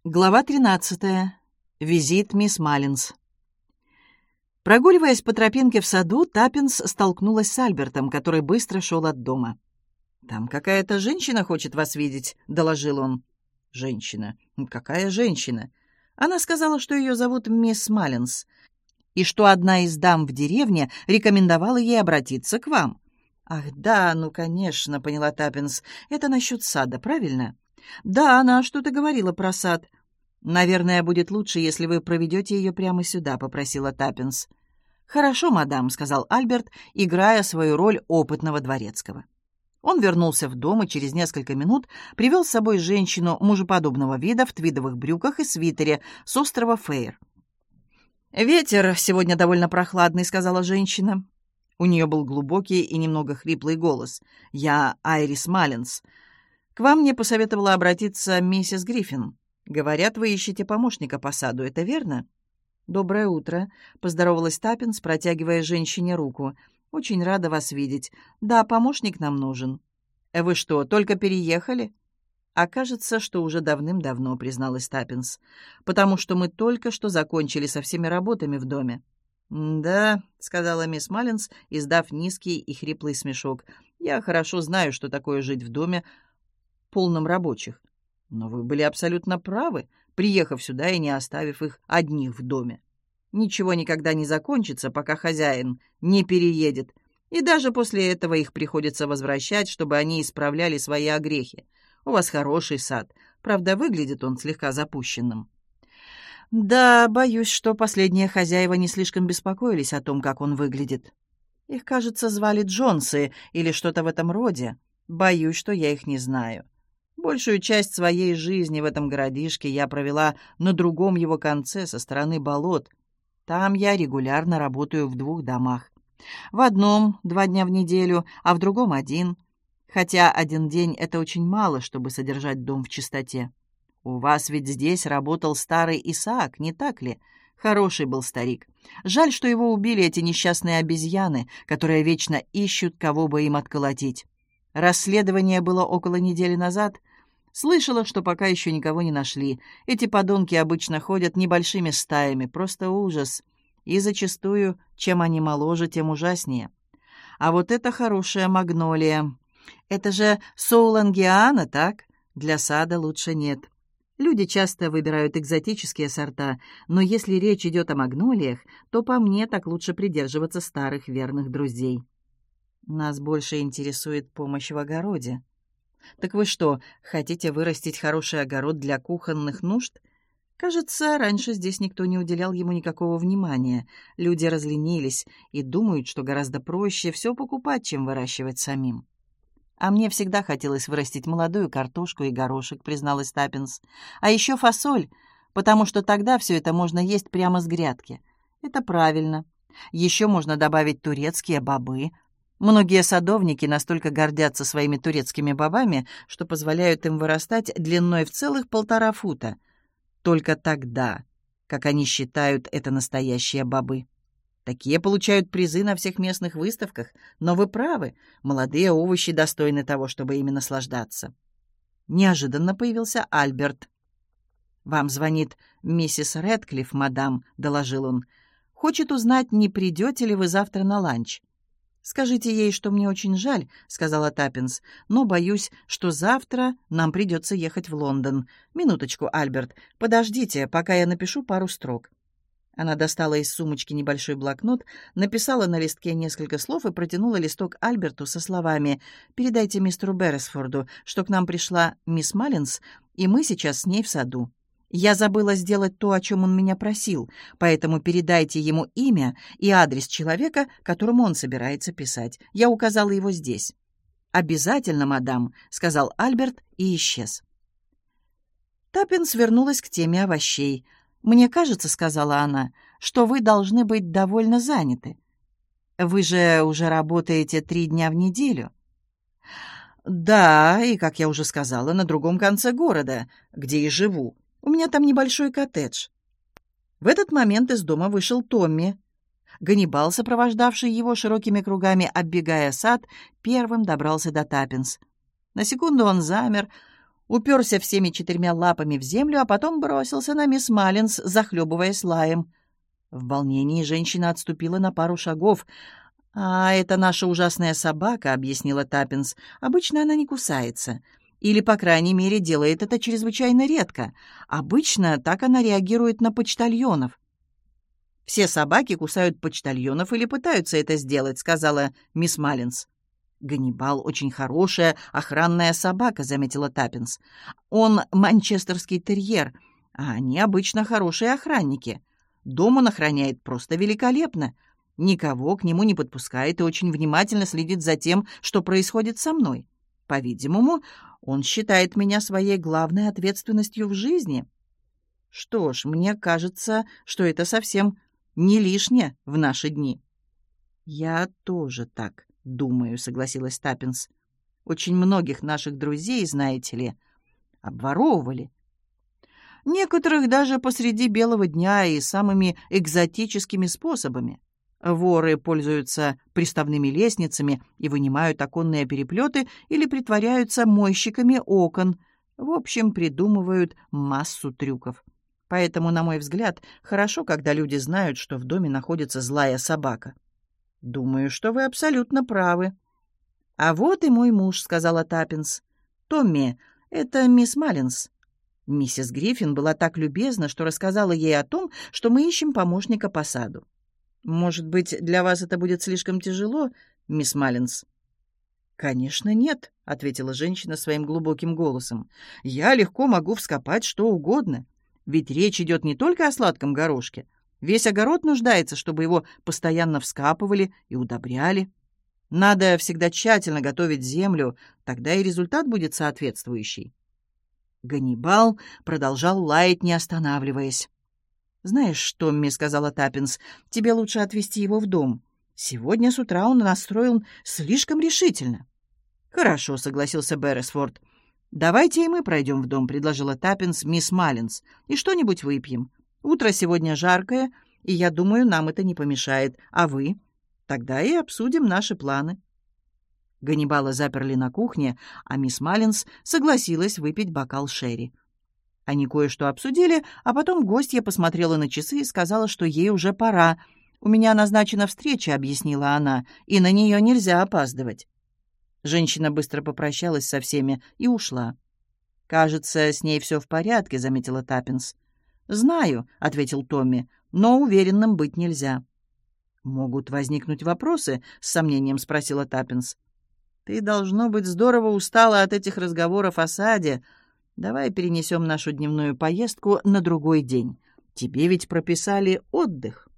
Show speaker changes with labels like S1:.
S1: Глава 13. Визит мисс Маллинс. Прогуливаясь по тропинке в саду, Таппинс столкнулась с Альбертом, который быстро шел от дома. «Там какая-то женщина хочет вас видеть», — доложил он. «Женщина? Какая женщина?» Она сказала, что ее зовут мисс Маллинс, и что одна из дам в деревне рекомендовала ей обратиться к вам. «Ах, да, ну, конечно», — поняла Таппинс. «Это насчет сада, правильно?» «Да, она что-то говорила про сад». «Наверное, будет лучше, если вы проведете ее прямо сюда», — попросила Таппинс. «Хорошо, мадам», — сказал Альберт, играя свою роль опытного дворецкого. Он вернулся в дом и через несколько минут привел с собой женщину мужеподобного вида в твидовых брюках и свитере с острова Фейр. «Ветер сегодня довольно прохладный», — сказала женщина. У нее был глубокий и немного хриплый голос. «Я Айрис Маллинс. К вам мне посоветовала обратиться миссис Гриффин. Говорят, вы ищете помощника по саду, это верно?» «Доброе утро», — поздоровалась Таппинс, протягивая женщине руку. «Очень рада вас видеть. Да, помощник нам нужен». «Вы что, только переехали?» «А кажется, что уже давным-давно», — призналась Таппинс, «потому что мы только что закончили со всеми работами в доме». «Да», — сказала мисс Маллинс, издав низкий и хриплый смешок, «я хорошо знаю, что такое жить в доме, полном рабочих. Но вы были абсолютно правы, приехав сюда и не оставив их одних в доме. Ничего никогда не закончится, пока хозяин не переедет, и даже после этого их приходится возвращать, чтобы они исправляли свои огрехи. У вас хороший сад, правда, выглядит он слегка запущенным». «Да, боюсь, что последние хозяева не слишком беспокоились о том, как он выглядит. Их, кажется, звали Джонсы или что-то в этом роде. Боюсь, что я их не знаю. Большую часть своей жизни в этом городишке я провела на другом его конце, со стороны болот. Там я регулярно работаю в 2 домах. В одном 2 дня в неделю, а в другом 1. Хотя 1 день — это очень мало, чтобы содержать дом в чистоте. У вас ведь здесь работал старый Исаак, не так ли? Хороший был старик. Жаль, что его убили эти несчастные обезьяны, которые вечно ищут, кого бы им отколотить. Расследование было около недели назад. Слышала, что пока еще никого не нашли. Эти подонки обычно ходят небольшими стаями. Просто ужас. И зачастую, чем они моложе, тем ужаснее. А вот это хорошая магнолия. Это же соулангиана, так? Для сада лучше нет. Люди часто выбирают экзотические сорта, но если речь идет о магнолиях, то по мне так лучше придерживаться старых верных друзей. Нас больше интересует помощь в огороде. Так вы что, хотите вырастить хороший огород для кухонных нужд? Кажется, раньше здесь никто не уделял ему никакого внимания. Люди разленились и думают, что гораздо проще все покупать, чем выращивать самим. «А мне всегда хотелось вырастить молодую картошку и горошек», — призналась Таппинс. «А еще фасоль, потому что тогда все это можно есть прямо с грядки. Это правильно. Еще можно добавить турецкие бобы. Многие садовники настолько гордятся своими турецкими бобами, что позволяют им вырастать длиной в целых 1,5 фута. Только тогда, как они считают, это настоящие бобы. Такие получают призы на всех местных выставках, но вы правы, молодые овощи достойны того, чтобы ими наслаждаться». Неожиданно появился Альберт. «Вам звонит миссис Рэдклифф, мадам», — доложил он. «Хочет узнать, не придете ли вы завтра на ланч». «Скажите ей, что мне очень жаль», — сказала Таппинс, «но боюсь, что завтра нам придется ехать в Лондон. Минуточку, Альберт, подождите, пока я напишу пару строк». Она достала из сумочки небольшой блокнот, написала на листке несколько слов и протянула листок Альберту со словами: «Передайте мистеру Берресфорду, что к нам пришла мисс Маллинс, и мы сейчас с ней в саду. Я забыла сделать то, о чем он меня просил, поэтому передайте ему имя и адрес человека, которому он собирается писать. Я указала его здесь». «Обязательно, мадам», — сказал Альберт и исчез. Таппинс вернулась к теме овощей. «Мне кажется, — сказала она, — что вы должны быть довольно заняты. Вы же уже работаете 3 дня в неделю». «Да, и, как я уже сказала, на другом конце города, где и живу. У меня там небольшой коттедж». В этот момент из дома вышел Томми. Ганнибал, сопровождавший его широкими кругами, оббегая сад, первым добрался до Таппинс. На секунду он замер. уперся всеми 4 лапами в землю, а потом бросился на мисс Маллинс, захлебываясь лаем. В волнении женщина отступила на пару шагов. «А это наша ужасная собака», — объяснила Таппинс. «Обычно она не кусается. Или, по крайней мере, делает это чрезвычайно редко. Обычно так она реагирует на почтальонов». «Все собаки кусают почтальонов или пытаются это сделать», — сказала мисс Маллинс. «Ганнибал очень хорошая охранная собака», — заметила Таппинс. «Он манчестерский терьер, а они обычно хорошие охранники. Дом он охраняет просто великолепно. Никого к нему не подпускает и очень внимательно следит за тем, что происходит со мной. По-видимому, он считает меня своей главной ответственностью в жизни. Что ж, мне кажется, что это совсем не лишнее в наши дни». «Я тоже так думаю», — согласилась Таппинс. «Очень многих наших друзей, знаете ли, обворовывали. Некоторых даже посреди белого дня и самыми экзотическими способами. Воры пользуются приставными лестницами и вынимают оконные переплеты или притворяются мойщиками окон. В общем, придумывают массу трюков. Поэтому, на мой взгляд, хорошо, когда люди знают, что в доме находится злая собака». «Думаю, что вы абсолютно правы». «А вот и мой муж», — сказала Таппинс. «Томми, это мисс Маллинс». Миссис Гриффин была так любезна, что рассказала ей о том, что мы ищем помощника по саду. «Может быть, для вас это будет слишком тяжело, мисс Маллинс?» «Конечно, нет», — ответила женщина своим глубоким голосом. «Я легко могу вскопать что угодно. Ведь речь идет не только о сладком горошке. Весь огород нуждается, чтобы его постоянно вскапывали и удобряли. Надо всегда тщательно готовить землю, тогда и результат будет соответствующий». Ганнибал продолжал лаять, не останавливаясь. «Знаешь что, Томми», — сказала Таппинс, — «тебе лучше отвезти его в дом. Сегодня с утра он настроен слишком решительно». «Хорошо», — согласился Берресфорд. «Давайте и мы пройдем в дом», — предложила Таппинс мисс Маллинс, — «и что-нибудь выпьем. Утро сегодня жаркое, и, я думаю, нам это не помешает. А вы? Тогда и обсудим наши планы». Ганнибала заперли на кухне, а мисс Маллинс согласилась выпить бокал шерри. Они кое-что обсудили, а потом гостья посмотрела на часы и сказала, что ей уже пора. «У меня назначена встреча», — объяснила она, — «и на нее нельзя опаздывать». Женщина быстро попрощалась со всеми и ушла. «Кажется, с ней все в порядке», — заметила Таппинс. «Знаю», — ответил Томми, — «но уверенным быть нельзя». «Могут возникнуть вопросы?» — с сомнением спросила Таппинс. «Ты, должно быть, здорово устала от этих разговоров о саде. Давай перенесем нашу дневную поездку на другой день. Тебе ведь прописали отдых».